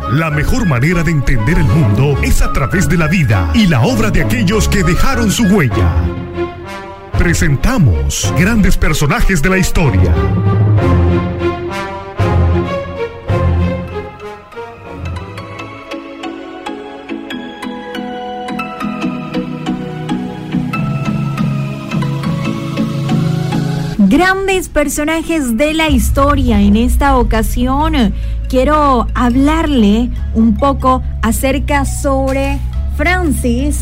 La mejor manera de entender el mundo es a través de la vida y la obra de aquellos que dejaron su huella. Presentamos grandes personajes de la historia. Grandes personajes de la historia. En esta ocasión quiero hablarle un poco acerca sobre Francis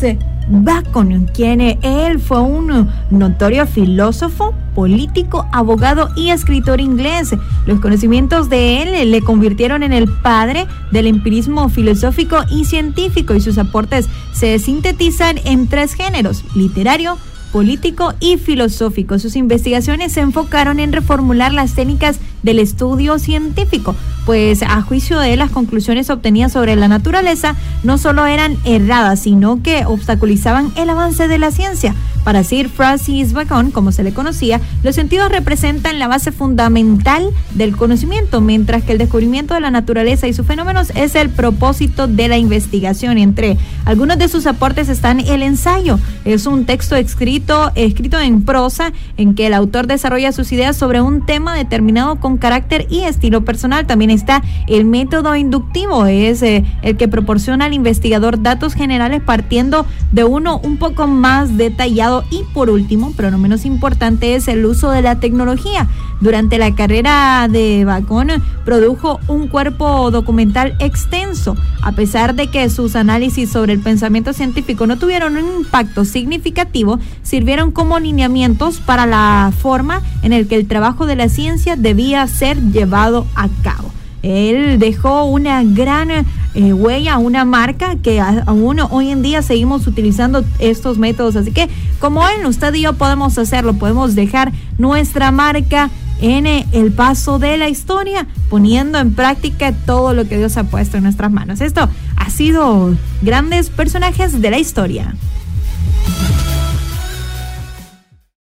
Bacon, quien él fue un notorio filósofo, político, abogado y escritor inglés. Los conocimientos de él le convirtieron en el padre del empirismo filosófico y científico, y sus aportes se sintetizan en 3 géneros: literario, político y filosófico. Sus investigaciones se enfocaron en reformular las técnicas del estudio científico, pues a juicio de él las conclusiones obtenidas sobre la naturaleza no solo eran erradas, sino que obstaculizaban el avance de la ciencia. Para Sir Francis Bacon, como se le conocía, los sentidos representan la base fundamental del conocimiento, mientras que el descubrimiento de la naturaleza y sus fenómenos es el propósito de la investigación. Entre algunos de sus aportes están el ensayo. Es un texto escrito en prosa en que el autor desarrolla sus ideas sobre un tema determinado con carácter y estilo personal. También está el método inductivo, es el que proporciona al investigador datos generales partiendo de uno un poco más detallado. Y por último, pero no menos importante, es el uso de la tecnología. Durante la carrera de Bacon produjo un cuerpo documental extenso. A pesar de que sus análisis sobre el pensamiento científico no tuvieron un impacto significativo, sirvieron como lineamientos para la forma en la que el trabajo de la ciencia debía ser llevado a cabo. Él dejó una gran huella, una marca que aún hoy en día seguimos utilizando estos métodos. Así que como él, usted y yo podemos hacerlo, podemos dejar nuestra marca en el paso de la historia, poniendo en práctica todo lo que Dios ha puesto en nuestras manos. Esto ha sido Grandes Personajes de la Historia.